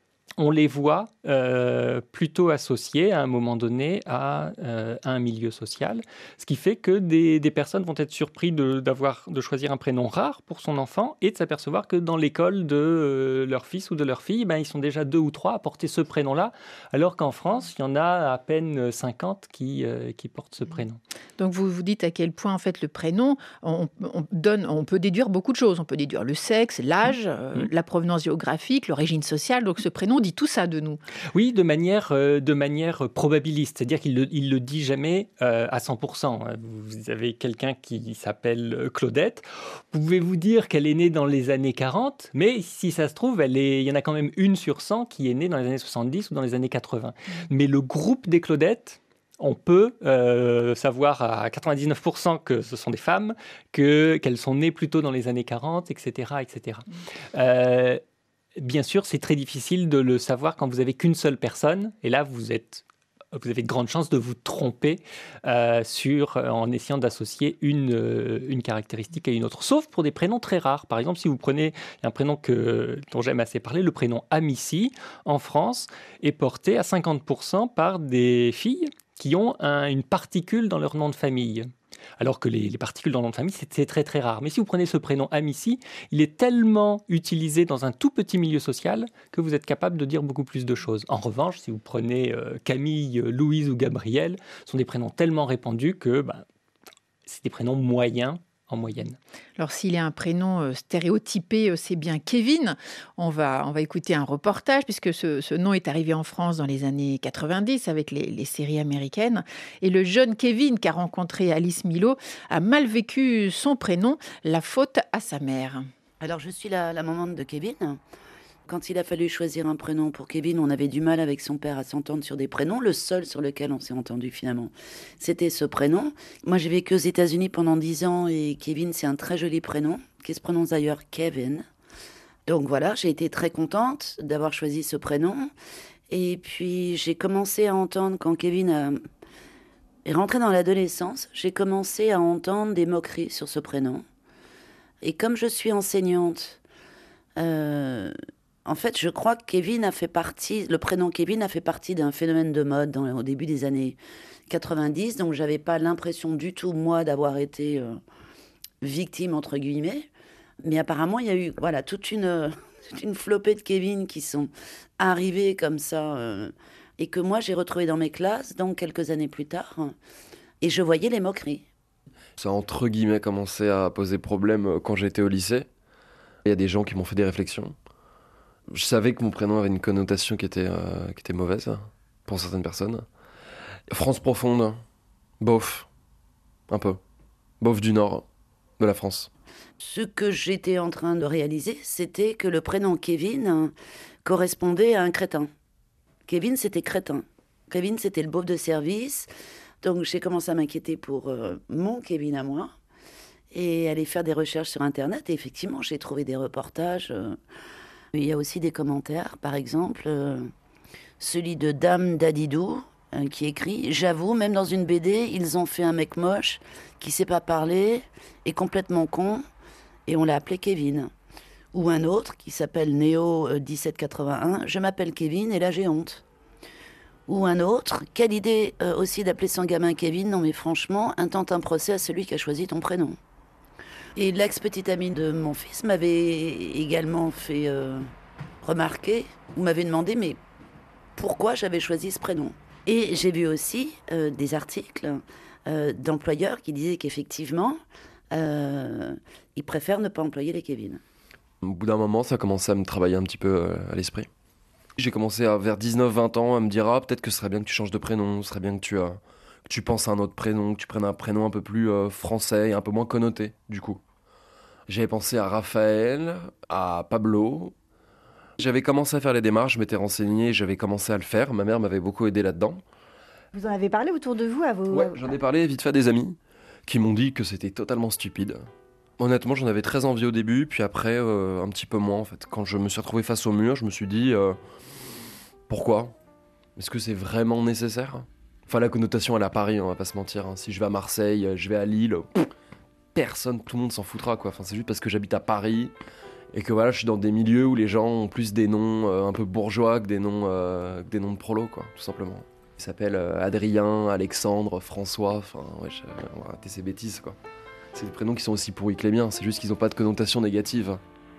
Speaker 6: on les voit euh, plutôt associés à un moment donné à, euh, à un milieu social, ce qui fait que des, des personnes vont être surpris de, d'avoir, de choisir un prénom rare pour son enfant et de s'apercevoir que dans l'école de euh, leur fils ou de leur fille, ben, ils sont déjà deux ou trois à porter ce prénom-là, alors qu'en France, il y en a à peine cinquante qui, euh, qui portent ce prénom.
Speaker 4: Donc vous vous dites à quel point en fait le prénom, on, on, donne, on peut déduire beaucoup de choses. On peut déduire le sexe, l'âge, mmh. euh, la provenance géographique, l'origine sociale. Donc ce prénom dit tout ça de nous.
Speaker 6: Oui, de manière, euh, de manière probabiliste, c'est-à-dire qu'il ne le, il le dit jamais euh, à cent pour cent. Vous avez quelqu'un qui s'appelle Claudette, pouvez-vous dire qu'elle est née dans les années quarante, mais si ça se trouve, elle est, il y en a quand même une sur cent qui est née dans les années soixante-dix ou dans les années quatre-vingts. Mmh. Mais le groupe des Claudettes, on peut euh, savoir à quatre-vingt-dix-neuf pour cent que ce sont des femmes, que, qu'elles sont nées plutôt dans les années quarante, et cetera, et cetera. Mmh. Euh, Bien sûr, c'est très difficile de le savoir quand vous n'avez qu'une seule personne. Et là, vous, êtes, vous avez de grandes chances de vous tromper euh, sur, en essayant d'associer une, euh, une caractéristique à une autre. Sauf pour des prénoms très rares. Par exemple, si vous prenez un prénom que, dont j'aime assez parler, le prénom Amici, en France, est porté à cinquante pour cent par des filles qui ont un, une particule dans leur nom de famille. Alors que les, les particules dans le nom de famille, c'est, c'est très très rare. Mais si vous prenez ce prénom Amici, il est tellement utilisé dans un tout petit milieu social que vous êtes capable de dire beaucoup plus de choses. En revanche, si vous prenez euh, Camille, Louise ou Gabriel, ce sont des prénoms tellement répandus que bah, c'est des prénoms moyens en moyenne.
Speaker 4: Alors, s'il y a un prénom stéréotypé, c'est bien Kevin. On va, on va écouter un reportage, puisque ce, ce nom est arrivé en France dans les années quatre-vingt-dix avec les, les séries américaines. Et le jeune Kevin qu'a rencontré Alice Milo a mal vécu son prénom, la faute à sa mère.
Speaker 12: Alors, je suis la, la maman de Kevin. Quand il a fallu choisir un prénom pour Kevin, on avait du mal avec son père à s'entendre sur des prénoms. Le seul sur lequel on s'est entendu finalement, c'était ce prénom. Moi, j'ai vécu aux États-Unis pendant dix ans et Kevin, c'est un très joli prénom qui se prononce d'ailleurs Kevin. Donc voilà, j'ai été très contente d'avoir choisi ce prénom. Et puis j'ai commencé à entendre, quand Kevin a... est rentré dans l'adolescence, j'ai commencé à entendre des moqueries sur ce prénom. Et comme je suis enseignante, euh, en fait, je crois que Kevin a fait partie, le prénom Kevin a fait partie d'un phénomène de mode dans, au début des années quatre-vingt-dix. Donc j'avais pas l'impression du tout, moi, d'avoir été euh, victime, entre guillemets. Mais apparemment, il y a eu voilà, toute une... une flopée de Kevin qui sont arrivés comme ça euh, et que moi j'ai retrouvé dans mes classes donc quelques années plus tard et je voyais les moqueries.
Speaker 13: Ça a entre guillemets commencé à poser problème quand j'étais au lycée. Il y a des gens qui m'ont fait des réflexions. Je savais que mon prénom avait une connotation qui était, euh, qui était mauvaise pour certaines personnes. France profonde, bof, un peu. Bof du nord de la France.
Speaker 12: Ce que j'étais en train de réaliser, c'était que le prénom Kevin correspondait à un crétin. Kevin, c'était crétin. Kevin, c'était le beauf de service. Donc j'ai commencé à m'inquiéter pour euh, mon Kevin à moi et aller faire des recherches sur Internet. Et effectivement, j'ai trouvé des reportages. Euh, il y a aussi des commentaires, par exemple, euh, celui de Dame Dadidou, euh, qui écrit « J'avoue, même dans une B D, ils ont fait un mec moche qui sait pas parler et complètement con. » Et on l'a appelé Kevin. Ou un autre qui s'appelle Néo dix-sept quatre-vingt-un, je m'appelle Kevin et là j'ai honte. Ou un autre, quelle idée euh, aussi d'appeler son gamin Kevin, non mais franchement, intente un procès à celui qui a choisi ton prénom. Et l'ex-petite amie de mon fils m'avait également fait euh, remarquer, ou m'avait demandé mais pourquoi j'avais choisi ce prénom. Et j'ai vu aussi euh, des articles euh, d'employeurs qui disaient qu'effectivement, Euh, ils préfèrent ne pas employer les Kevin.
Speaker 13: Au bout d'un moment, ça a commencé à me travailler un petit peu euh, à l'esprit. J'ai commencé à, vers dix-neuf vingt ans à me dire ah, peut-être que ce serait bien que tu changes de prénom, ce serait bien que tu, euh, que tu penses à un autre prénom, que tu prennes un prénom un peu plus euh, français et un peu moins connoté, du coup. J'avais pensé à Raphaël, à Pablo. J'avais commencé à faire les démarches, je m'étais renseigné, j'avais commencé à le faire. Ma mère m'avait beaucoup aidé là-dedans.
Speaker 14: Vous en avez parlé autour de vous à vos...
Speaker 13: Ouais, j'en ai parlé vite fait à des amis qui m'ont dit que c'était totalement stupide. Honnêtement, j'en avais très envie au début, puis après, euh, un petit peu moins en fait. Quand je me suis retrouvé face au mur, je me suis dit, euh, pourquoi ? Est-ce que c'est vraiment nécessaire ? Enfin, la connotation, elle est à Paris, on va pas se mentir. Hein. Si je vais à Marseille, je vais à Lille, pff, personne, tout le monde s'en foutra, quoi. Enfin, c'est juste parce que j'habite à Paris, et que voilà, je suis dans des milieux où les gens ont plus des noms euh, un peu bourgeois que des noms, euh, que des noms de prolos, quoi, tout simplement. Ils s'appellent euh, Adrien, Alexandre, François, enfin, ouais, je, on va arrêter ces bêtises, quoi. C'est des prénoms qui sont aussi pourris que les miens, c'est juste qu'ils n'ont pas de connotation négative.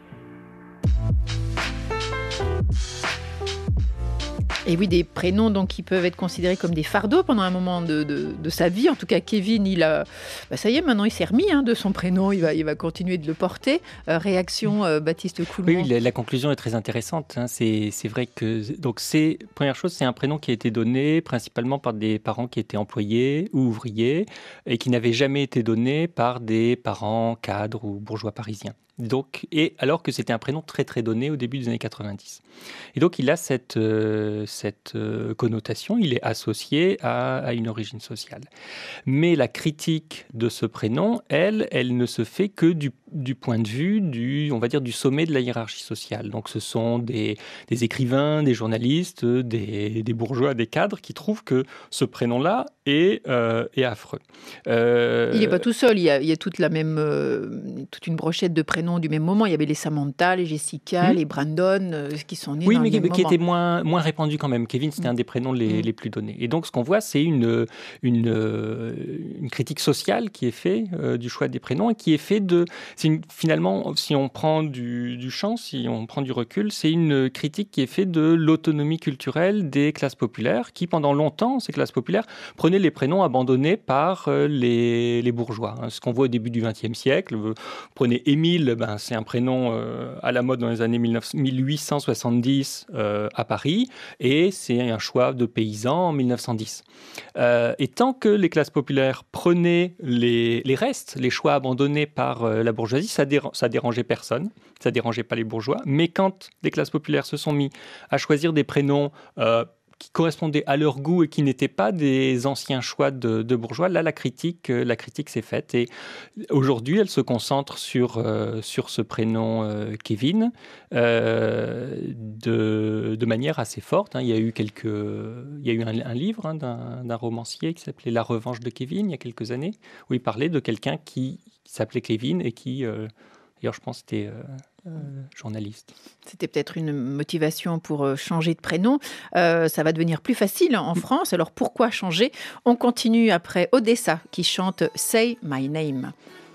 Speaker 4: Et oui, des prénoms donc, qui peuvent être considérés comme des fardeaux pendant un moment de, de, de sa vie. En tout cas, Kevin, il a, bah ça y est, maintenant il s'est remis hein, de son prénom, il va, il va continuer de le porter. Euh, réaction, euh, Baptiste Coulmont.
Speaker 6: Oui, la, la conclusion est très intéressante. Hein. C'est, c'est vrai que, donc c'est, première chose, c'est un prénom qui a été donné principalement par des parents qui étaient employés ou ouvriers et qui n'avaient jamais été donné par des parents cadres ou bourgeois parisiens. Donc, et alors que c'était un prénom très très donné au début des années quatre-vingt-dix. Et donc il a cette, euh, cette euh, connotation, il est associé à, à une origine sociale. Mais la critique de ce prénom, elle, elle ne se fait que du, du point de vue du, on va dire, du sommet de la hiérarchie sociale. Donc ce sont des, des écrivains, des journalistes, des, des bourgeois, des cadres qui trouvent que ce prénom-là est, euh, est affreux.
Speaker 4: Euh... Il n'est pas tout seul, il y a, il y a toute, la même, euh, toute une brochette de prénoms du même moment. Il y avait les Samantha, les Jessica, mmh. les Brandon, euh, qui sont nés
Speaker 6: oui,
Speaker 4: dans
Speaker 6: mais
Speaker 4: le même
Speaker 6: qui
Speaker 4: moment.
Speaker 6: étaient moins, moins répandus quand même. Kevin, c'était mmh. un des prénoms les, mmh. les plus donnés. Et donc, ce qu'on voit, c'est une, une, une critique sociale qui est faite euh, du choix des prénoms et qui est fait de... C'est une, finalement, si on prend du, du champ, si on prend du recul, c'est une critique qui est faite de l'autonomie culturelle des classes populaires qui, pendant longtemps, ces classes populaires, prenaient les prénoms abandonnés par euh, les, les bourgeois. Hein. Ce qu'on voit au début du vingtième siècle, vous prenez Émile, ben, c'est un prénom euh, à la mode dans les années mille huit cent soixante-dix euh, à Paris, et c'est un choix de paysan en mille neuf cent dix. Euh, et tant que les classes populaires prenaient les, les restes, les choix abandonnés par euh, la bourgeoisie, ça, déra- ça dérangeait personne, ça dérangeait pas les bourgeois, mais quand les classes populaires se sont mis à choisir des prénoms euh, qui correspondaient à leur goût et qui n'étaient pas des anciens choix de, de bourgeois. Là, la critique, la critique s'est faite. Et aujourd'hui, elle se concentre sur, euh, sur ce prénom euh, Kevin euh, de, de manière assez forte. Hein. Il y a eu, quelques, il y a eu un, un livre hein, d'un, d'un romancier qui s'appelait La Revanche de Kevin, il y a quelques années, où il parlait de quelqu'un qui, qui s'appelait Kevin et qui, euh, d'ailleurs, je pense, était... Euh, Euh, journaliste.
Speaker 4: C'était peut-être une motivation pour euh, changer de prénom. Euh, ça va devenir plus facile en France. Alors pourquoi changer ? On continue après Odessa qui chante Say My Name.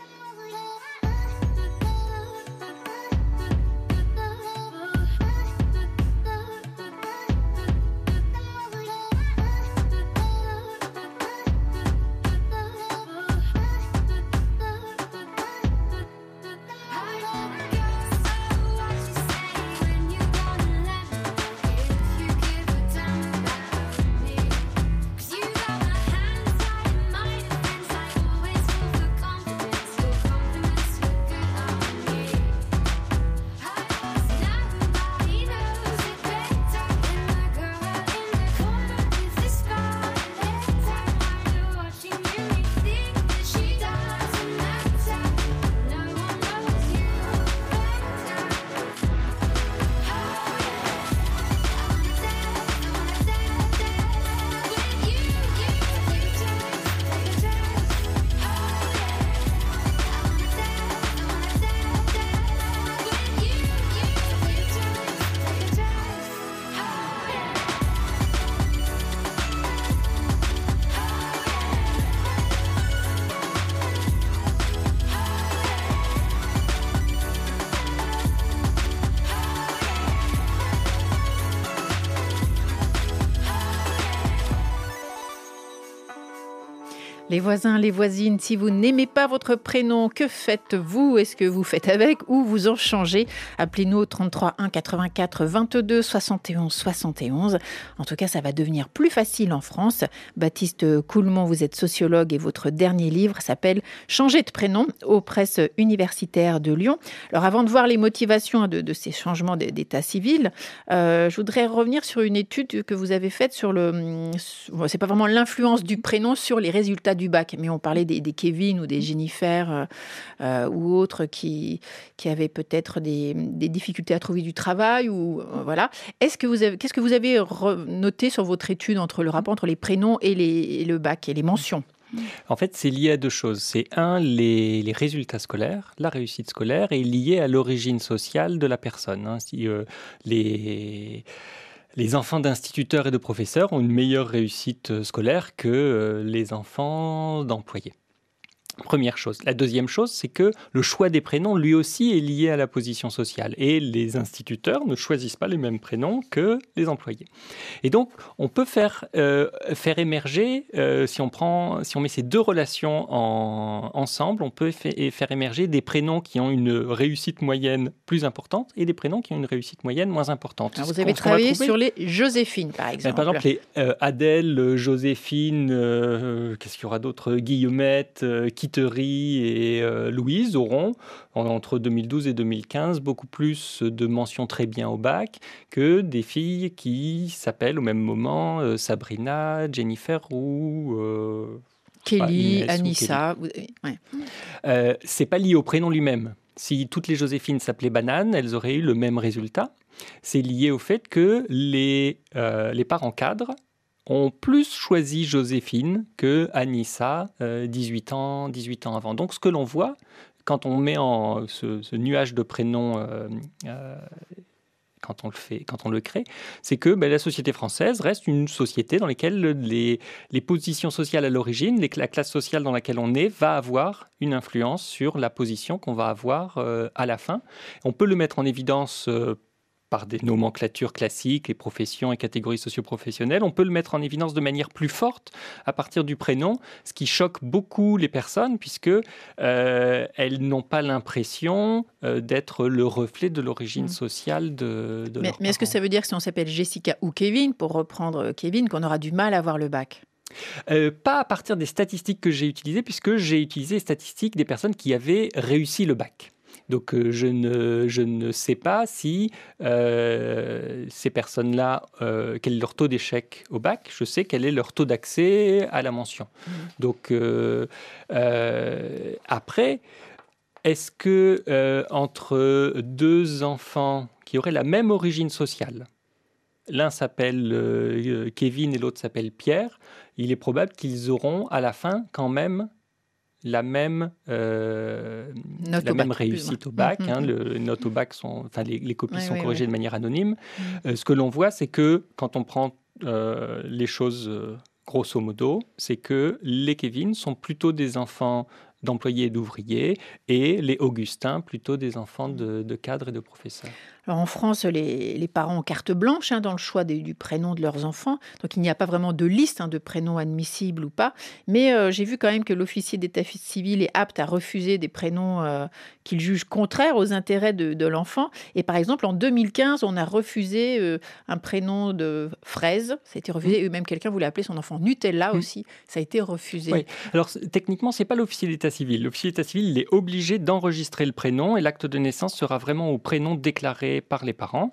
Speaker 4: Les voisins, les voisines, si vous n'aimez pas votre prénom, que faites-vous ? Est-ce que vous faites avec ou vous en changez ? Appelez-nous au trente-trois un quatre-vingt-quatre vingt-deux soixante et onze soixante et onze. En tout cas, ça va devenir plus facile en France. Baptiste Coulmont, vous êtes sociologue et votre dernier livre s'appelle « Changer de prénom » aux presses universitaires de Lyon. Alors avant de voir les motivations de, de ces changements d'état civil, euh, je voudrais revenir sur une étude que vous avez faite sur le... C'est pas vraiment l'influence du prénom sur les résultats du bac, mais on parlait des, des Kevin ou des Jennifer euh, ou autres qui, qui avaient peut-être des, des difficultés à trouver du travail. Ou, euh, voilà. Est-ce que vous avez, qu'est-ce que vous avez noté sur votre étude entre le rapport entre les prénoms et, les, et le bac et les mentions ?
Speaker 6: En fait, c'est lié à deux choses. C'est un, les, les résultats scolaires, la réussite scolaire, est liée à l'origine sociale de la personne. Hein. Si euh, les... Les enfants d'instituteurs et de professeurs ont une meilleure réussite scolaire que euh, les enfants d'employés. Première chose. La deuxième chose, c'est que le choix des prénoms, lui aussi, est lié à la position sociale. Et les instituteurs ne choisissent pas les mêmes prénoms que les employés. Et donc, on peut faire, euh, faire émerger, euh, si on prend, si on met ces deux relations en, ensemble, on peut fa- faire émerger des prénoms qui ont une réussite moyenne plus importante et des prénoms qui ont une réussite moyenne moins importante.
Speaker 4: Alors vous avez travaillé sur les Joséphine, par exemple.
Speaker 6: Par exemple, les euh, Adèle, Joséphine, euh, qu'est-ce qu'il y aura d'autre ? Guillemette, euh, Kittery et euh, Louise auront, entre deux mille douze et deux mille quinze, beaucoup plus de mentions très bien au bac que des filles qui s'appellent au même moment euh, Sabrina, Jennifer ou... Euh,
Speaker 4: Kelly,
Speaker 6: pas,
Speaker 4: Anissa.
Speaker 6: ou Kelly.
Speaker 4: Ouais.
Speaker 6: Euh, c'est pas lié au prénom lui-même. Si toutes les Joséphines s'appelaient Banane, elles auraient eu le même résultat. C'est lié au fait que les, euh, les parents cadres ont plus choisi Joséphine que Anissa, euh, dix-huit ans, dix-huit ans avant. Donc ce que l'on voit, quand on met en ce, ce nuage de prénoms, euh, euh, quand on le fait, quand on le crée, c'est que ben, la société française reste une société dans laquelle les, les positions sociales à l'origine, les, la classe sociale dans laquelle on est, va avoir une influence sur la position qu'on va avoir euh, à la fin. On peut le mettre en évidence euh, par des nomenclatures classiques, les professions et catégories socio-professionnelles. On peut le mettre en évidence de manière plus forte à partir du prénom, ce qui choque beaucoup les personnes puisque euh, elles n'ont pas l'impression euh, d'être le reflet de l'origine sociale de, de
Speaker 4: mais,
Speaker 6: leurs
Speaker 4: mais est-ce que ça veut dire que si on s'appelle Jessica ou Kevin, pour reprendre Kevin, qu'on aura du mal à avoir le bac ?
Speaker 6: Euh, pas à partir des statistiques que j'ai utilisées, puisque j'ai utilisé les statistiques des personnes qui avaient réussi le bac. Donc euh, je, ne, je ne sais pas si euh, ces personnes-là, euh, quel est leur taux d'échec au bac. Je sais quel est leur taux d'accès à la mention. Mmh. Donc euh, euh, après, est-ce que euh, entre deux enfants qui auraient la même origine sociale, l'un s'appelle euh, Kevin et l'autre s'appelle Pierre, il est probable qu'ils auront à la fin quand même la même, euh, la même bac, réussite au bac. Mmh, hein, mmh. Le, les notes au bac sont, enfin les, les copies oui, sont oui, corrigées oui. de manière anonyme. Mmh. Euh, ce que l'on voit, c'est que quand on prend euh, les choses euh, grosso modo, c'est que les Kevin sont plutôt des enfants d'employés et d'ouvriers, et les Augustins plutôt des enfants de, de cadres et de professeurs.
Speaker 4: Alors en France, les, les parents ont carte blanche hein, dans le choix des, du prénom de leurs enfants. Donc il n'y a pas vraiment de liste hein, de prénoms admissibles ou pas. Mais euh, j'ai vu quand même que l'officier d'état civil est apte à refuser des prénoms euh, qu'il juge contraires aux intérêts de, de l'enfant. Et par exemple, en deux mille quinze, on a refusé euh, un prénom de Fraise. Ça a été refusé. Mmh. Et même quelqu'un voulait appeler son enfant Nutella mmh. aussi. Ça a été refusé.
Speaker 6: Oui. Alors techniquement, ce n'est pas l'officier d'état civil. L'officier d'état civil il est obligé d'enregistrer le prénom et l'acte de naissance sera vraiment au prénom déclaré par les parents,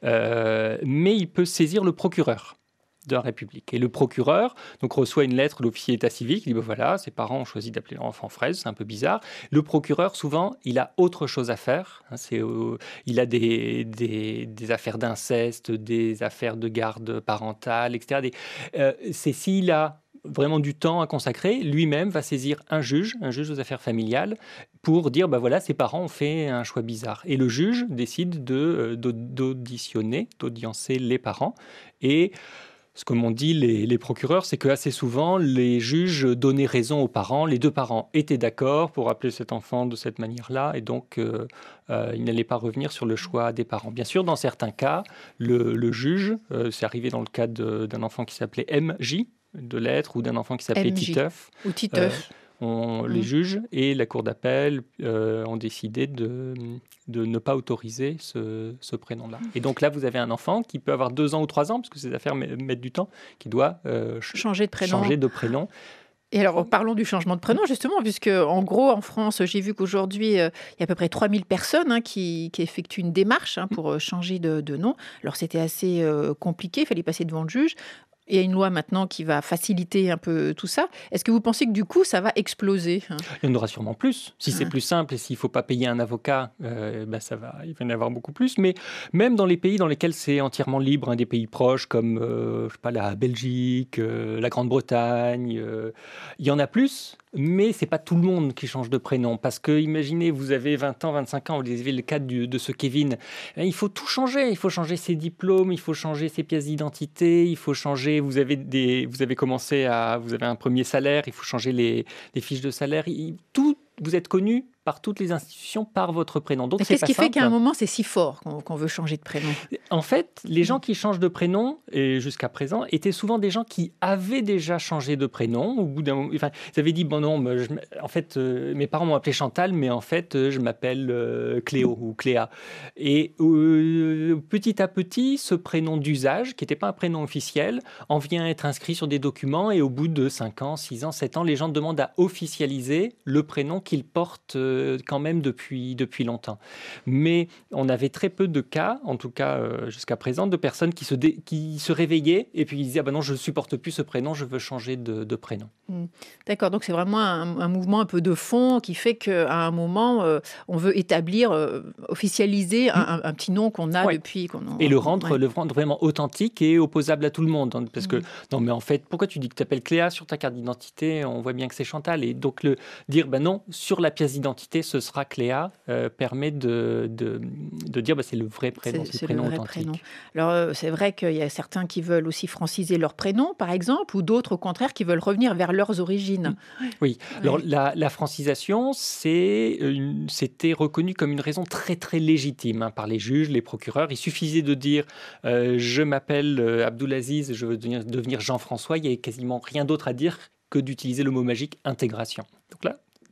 Speaker 6: euh, mais il peut saisir le procureur de la République. Et le procureur donc, reçoit une lettre de l'officier d'état civil qui dit ben voilà, ses parents ont choisi d'appeler leur enfant Fraise, c'est un peu bizarre. Le procureur, souvent, il a autre chose à faire. Hein, c'est, euh, il a des, des, des affaires d'inceste, des affaires de garde parentale, et cetera. Des, euh, c'est s'il a vraiment du temps à consacrer, lui-même va saisir un juge, un juge aux affaires familiales, pour dire, ben voilà, ses parents ont fait un choix bizarre. Et le juge décide de, d'auditionner, d'audiencer les parents. Et ce que m'ont dit les, les procureurs, c'est qu'assez souvent, les juges donnaient raison aux parents. Les deux parents étaient d'accord pour appeler cet enfant de cette manière-là, et donc euh, euh, ils n'allaient pas revenir sur le choix des parents. Bien sûr, dans certains cas, le, le juge, euh, c'est arrivé dans le cas de, d'un enfant qui s'appelait M J, de lettres, ou d'un enfant qui s'appelait Titeuf.
Speaker 4: Ou Titeuf.
Speaker 6: Euh, on, mmh. Les juges et la cour d'appel euh, ont décidé de, de ne pas autoriser ce, ce prénom-là. Et donc là, vous avez un enfant qui peut avoir deux ans ou trois ans, parce que ces affaires mettent du temps, qui doit euh,
Speaker 4: changer de prénom.
Speaker 6: Changer de prénom.
Speaker 4: Et alors, parlons du changement de prénom, justement, puisque, en gros, en France, j'ai vu qu'aujourd'hui, euh, il y a à peu près trois mille personnes hein, qui, qui effectuent une démarche hein, pour euh, changer de, de nom. Alors, c'était assez euh, compliqué, il fallait passer devant le juge. Il y a une loi maintenant qui va faciliter un peu tout ça. Est-ce que vous pensez que du coup, ça va exploser hein ?
Speaker 6: Il y en aura sûrement plus. Si c'est ah. plus simple et s'il ne faut pas payer un avocat, euh, ben ça va, il va y en avoir beaucoup plus. Mais même dans les pays dans lesquels c'est entièrement libre, hein, des pays proches comme euh, je sais pas, la Belgique, euh, la Grande-Bretagne, euh, il y en a plus. Mais ce n'est pas tout le monde qui change de prénom. Parce que, imaginez, vous avez vingt ans, vingt-cinq ans, vous avez le cas du, de ce Kevin. Il faut tout changer. Il faut changer ses diplômes, il faut changer ses pièces d'identité, il faut changer... Vous avez, des, vous avez commencé à... Vous avez un premier salaire, il faut changer les, les fiches de salaire. Il, tout, vous êtes connu par toutes les institutions par votre prénom. Donc, c'est
Speaker 4: qu'est-ce
Speaker 6: pas
Speaker 4: qui
Speaker 6: simple.
Speaker 4: fait qu'à un moment, c'est si fort qu'on, qu'on veut changer de prénom ?
Speaker 6: En fait, les gens qui changent de prénom, et jusqu'à présent, étaient souvent des gens qui avaient déjà changé de prénom. Au bout d'un moment, enfin, ils avaient dit, bon non, je, en fait, euh, mes parents m'ont appelé Chantal, mais en fait, euh, je m'appelle euh, Cléo ou Cléa. Et euh, petit à petit, ce prénom d'usage, qui n'était pas un prénom officiel, en vient être inscrit sur des documents, et au bout de cinq ans, six ans, sept ans, les gens demandent à officialiser le prénom qu'ils portent euh, quand même depuis, depuis longtemps. Mais on avait très peu de cas, en tout cas euh, jusqu'à présent, de personnes qui se, dé, qui se réveillaient et puis ils disaient ah ben non, je ne supporte plus ce prénom, je veux changer de, de prénom.
Speaker 4: Mmh. D'accord, donc c'est vraiment un, un mouvement un peu de fond qui fait qu'à un moment, euh, on veut établir, euh, officialiser un, un, un petit nom qu'on a
Speaker 6: ouais.
Speaker 4: depuis. Qu'on en...
Speaker 6: Et le rendre,
Speaker 4: ouais.
Speaker 6: le rendre vraiment authentique et opposable à tout le monde. Hein, parce mmh. que, non mais en fait, pourquoi tu dis que tu t'appelles Cléa sur ta carte d'identité ? On voit bien que c'est Chantal. Et donc le dire, ben non, sur la pièce d'identité, ce sera Cléa, euh, permet de, de, de dire bah, c'est le vrai prénom, c'est, c'est, c'est le prénom
Speaker 4: vrai
Speaker 6: authentique.
Speaker 4: Prénom. Alors euh, c'est vrai qu'il y a certains qui veulent aussi franciser leur prénom, par exemple, ou d'autres au contraire qui veulent revenir vers leurs origines.
Speaker 6: Oui, oui. Alors la, la francisation, c'est une, c'était reconnu comme une raison très très légitime hein, par les juges, les procureurs. Il suffisait de dire euh, je m'appelle euh, Abdoulaziz, je veux devenir, devenir Jean-François, il n'y avait quasiment rien d'autre à dire que d'utiliser le mot magique intégration. Donc là,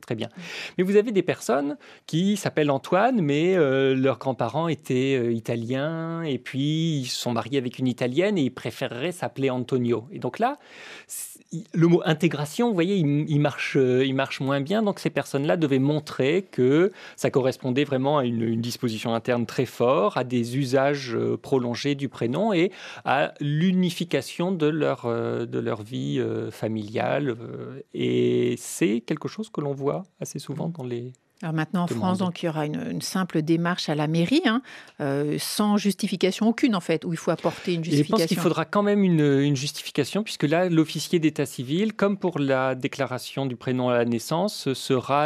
Speaker 6: Très bien. Mais vous avez des personnes qui s'appellent Antoine, mais euh, leurs grands-parents étaient euh, italiens, et puis ils se sont mariés avec une italienne et ils préféreraient s'appeler Antonio. Et donc là, le mot intégration, vous voyez, il, il, marche, euh, il marche moins bien. Donc ces personnes-là devaient montrer que ça correspondait vraiment à une, une disposition interne très forte, à des usages euh, prolongés du prénom et à l'unification de leur, euh, de leur vie euh, familiale. Euh, et c'est quelque chose que l'on voit assez souvent dans les...
Speaker 4: Alors maintenant en
Speaker 6: demandes.
Speaker 4: France, donc, il y aura une, une simple démarche à la mairie, hein, euh, sans justification aucune en fait, où il faut apporter une justification.
Speaker 6: Et je pense qu'il faudra quand même une, une justification, puisque là, l'officier d'état civil, comme pour la déclaration du prénom à la naissance, sera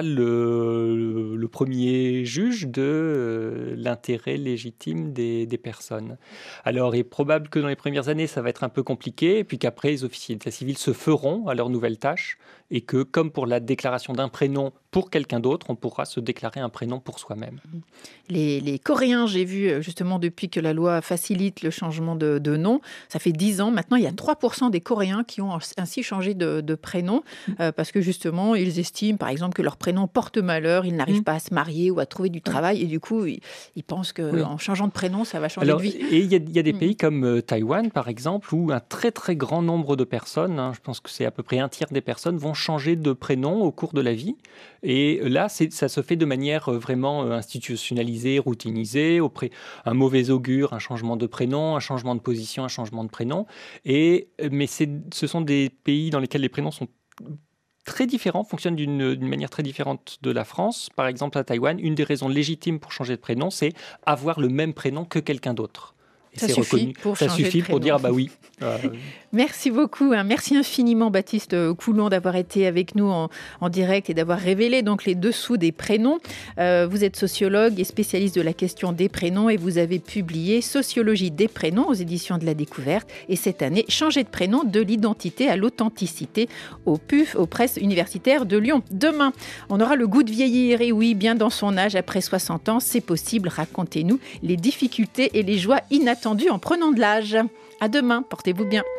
Speaker 6: le, le premier juge de euh, l'intérêt légitime des, des personnes. Alors, il est probable que dans les premières années, ça va être un peu compliqué, et puis qu'après, les officiers d'état civil se feront à leur nouvelle tâche, et que, comme pour la déclaration d'un prénom pour quelqu'un d'autre, on pourra se déclarer un prénom pour soi-même.
Speaker 4: Les, les Coréens, j'ai vu justement depuis que la loi facilite le changement de, de nom, ça fait dix ans, maintenant il y a trois pour cent des Coréens qui ont ainsi changé de, de prénom, euh, parce que justement ils estiment par exemple que leur prénom porte malheur, ils n'arrivent mmh. pas à se marier ou à trouver du travail, et du coup ils, ils pensent qu'en oui. changeant de prénom, ça va changer
Speaker 6: Alors,
Speaker 4: de vie.
Speaker 6: Et il y, y a des pays mmh. comme euh, Taïwan par exemple, où un très très grand nombre de personnes, hein, je pense que c'est à peu près un tiers des personnes, vont changer de prénom au cours de la vie. Et là, c'est, ça se fait de manière vraiment institutionnalisée, routinisée, auprès un mauvais augure, un changement de prénom, un changement de position, un changement de prénom. Et, mais c'est, ce sont des pays dans lesquels les prénoms sont très différents, fonctionnent d'une, d'une manière très différente de la France. Par exemple, à Taïwan, une des raisons légitimes pour changer de prénom, c'est avoir le même prénom que quelqu'un d'autre. Et
Speaker 4: ça
Speaker 6: c'est
Speaker 4: suffit
Speaker 6: reconnu.
Speaker 4: pour
Speaker 6: ça
Speaker 4: changer
Speaker 6: suffit
Speaker 4: de
Speaker 6: pour dire ah bah oui. Euh...
Speaker 4: Merci beaucoup, hein. Merci infiniment Baptiste Coulon d'avoir été avec nous en, en direct et d'avoir révélé donc les dessous des prénoms. Euh, vous êtes sociologue et spécialiste de la question des prénoms et vous avez publié Sociologie des prénoms aux éditions de La Découverte, et cette année Changer de prénom de l'identité à l'authenticité au P U F, aux presses universitaires de Lyon. Demain, on aura le goût de vieillir, et oui, bien dans son âge, après soixante ans, c'est possible. Racontez-nous les difficultés et les joies inattendues en prenant de l'âge. À demain, portez-vous bien.